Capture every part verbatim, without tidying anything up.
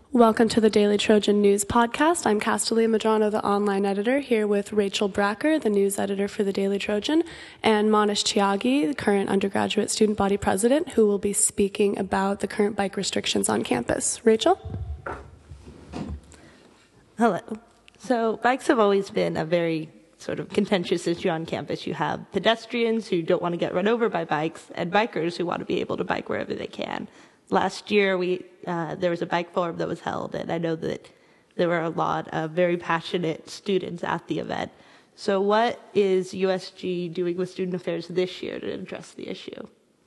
Welcome to the Daily Trojan News Podcast. I'm Castalia Madrano, the online editor, here with Rachel Bracker, the news editor for the Daily Trojan, and Manish Tyagi, the current undergraduate student body president, who will be speaking about the current bike restrictions on campus. Rachel? Hello. So bikes have always been a very sort of contentious issue on campus. You have pedestrians who don't want to get run over by bikes and bikers who want to be able to bike wherever they can. Last year, we uh, there was a bike forum that was held, and I know that there were a lot of very passionate students at the event. So what is U S G doing with student affairs this year to address the issue?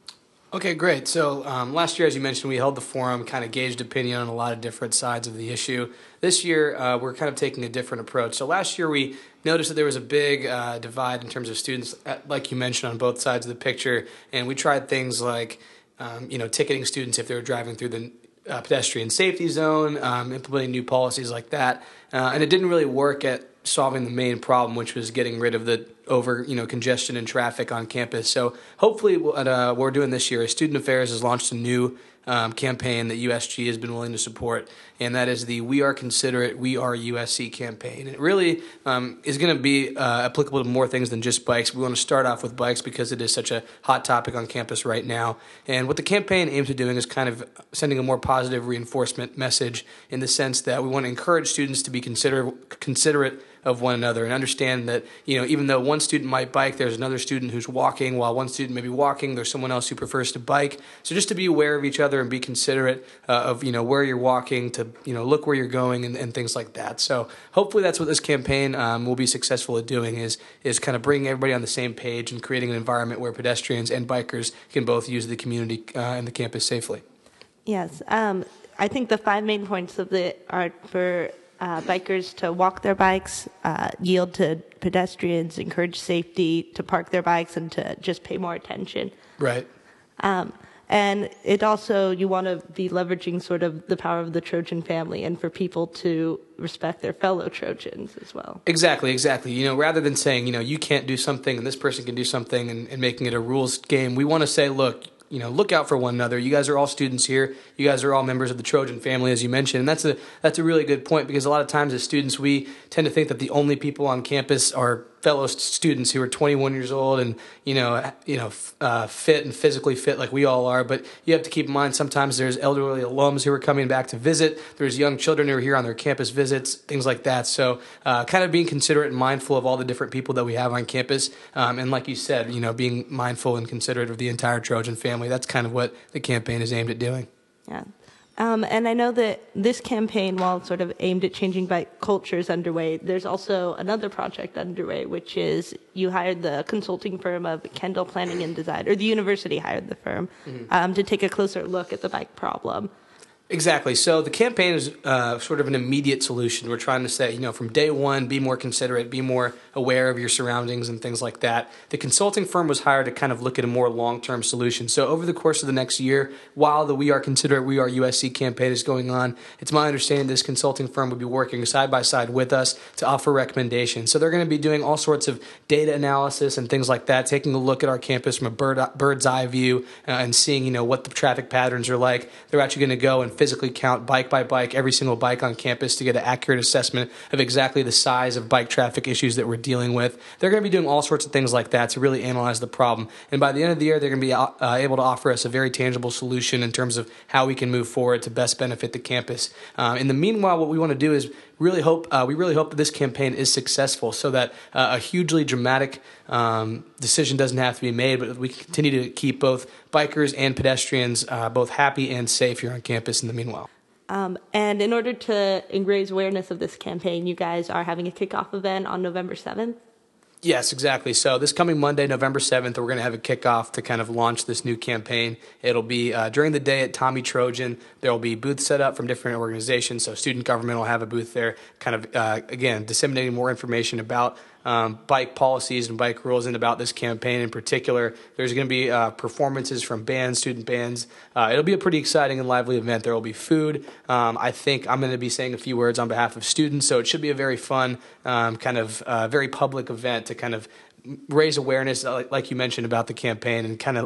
Okay, great. So um, last year, as you mentioned, we held the forum, kind of gauged opinion on a lot of different sides of the issue. This year, uh, we're kind of taking a different approach. So last year, we noticed that there was a big uh, divide in terms of students, like you mentioned, on both sides of the picture, and we tried things like Um, you know, ticketing students if they were driving through the uh, pedestrian safety zone, um, implementing new policies like that. Uh, and it didn't really work at solving the main problem, which was getting rid of the over, you know, congestion and traffic on campus. So hopefully what, uh, what we're doing this year is Student Affairs has launched a new um, campaign that U S G has been willing to support, and that is the We Are Considerate, We Are U S C campaign. And it really um, is going to be uh, applicable to more things than just bikes. We want to start off with bikes because it is such a hot topic on campus right now. And what the campaign aims at doing is kind of sending a more positive reinforcement message in the sense that we want to encourage students to be consider- considerate of one another and understand that, you know, even though one student might bike, there's another student who's walking. While one student may be walking, there's someone else who prefers to bike. So just to be aware of each other and be considerate uh, of, you know, where you're walking, to, you know, look where you're going and, and things like that. So hopefully that's what this campaign um, will be successful at doing is, is kind of bringing everybody on the same page and creating an environment where pedestrians and bikers can both use the community uh, and the campus safely. Yes. Um, I think the five main points of it are for Uh, bikers to walk their bikes, uh, yield to pedestrians, encourage safety, to park their bikes, and to just pay more attention. Right. Um, and it also, you want to be leveraging sort of the power of the Trojan family and for people to respect their fellow Trojans as well. Exactly, exactly. You know, rather than saying, you know, you can't do something and this person can do something and, and making it a rules game, we want to say, look, you know, look out for one another. You guys are all students here. You guys are all members of the Trojan family, as you mentioned. And that's a that's a really good point because a lot of times as students, we tend to think that the only people on campus are fellow students who are twenty-one years old and, you know, you know, uh, fit and physically fit like we all are. But you have to keep in mind sometimes there's elderly alums who are coming back to visit. There's young children who are here on their campus visits, things like that. So uh, kind of being considerate and mindful of all the different people that we have on campus. Um, and like you said, you know, being mindful and considerate of the entire Trojan family. That's kind of what the campaign is aimed at doing. Yeah. Um, and I know that this campaign, while sort of aimed at changing bike culture, is underway, there's also another project underway, which is you hired the consulting firm of Kendall Planning and Design, or the university hired the firm, mm-hmm. um, to take a closer look at the bike problem. Exactly. So the campaign is uh, sort of an immediate solution. We're trying to say, you know, from day one, be more considerate, be more aware of your surroundings and things like that. The consulting firm was hired to kind of look at a more long-term solution. So over the course of the next year, while the We Are Considerate, We Are U S C campaign is going on, it's my understanding this consulting firm will be working side by side with us to offer recommendations. So they're going to be doing all sorts of data analysis and things like that, taking a look at our campus from a bird, bird's eye view uh, and seeing, you know, what the traffic patterns are like. They're actually going to go and physically count bike by bike, every single bike on campus to get an accurate assessment of exactly the size of bike traffic issues that we're dealing with. They're going to be doing all sorts of things like that to really analyze the problem. And by the end of the year, they're going to be uh, able to offer us a very tangible solution in terms of how we can move forward to best benefit the campus. Um, in the meanwhile, what we want to do is really hope uh, we really hope that this campaign is successful so that uh, a hugely dramatic um, decision doesn't have to be made, but we can continue to keep both bikers and pedestrians uh, both happy and safe here on campus in the meanwhile. Um, and in order to raise awareness of this campaign, you guys are having a kickoff event on November seventh. Yes, exactly. So this coming Monday, November seventh, we're going to have a kickoff to kind of launch this new campaign. It'll be uh, during the day at Tommy Trojan. There will be booths set up from different organizations. So student government will have a booth there, kind of, uh, again, disseminating more information about um, bike policies and bike rules and about this campaign in particular. There's going to be uh, performances from bands, student bands. Uh, it'll be a pretty exciting and lively event. There will be food. Um, I think I'm going to be saying a few words on behalf of students, so it should be a very fun, um, kind of uh, very public event to kind of raise awareness, like you mentioned, about the campaign and kind of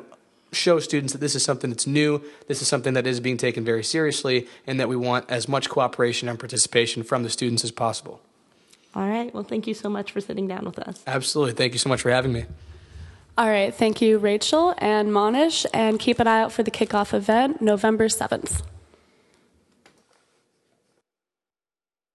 show students that this is something that's new, this is something that is being taken very seriously, and that we want as much cooperation and participation from the students as possible. All right. Well, thank you so much for sitting down with us. Absolutely. Thank you so much for having me. All right. Thank you, Rachel and Monish, and keep an eye out for the kickoff event November seventh.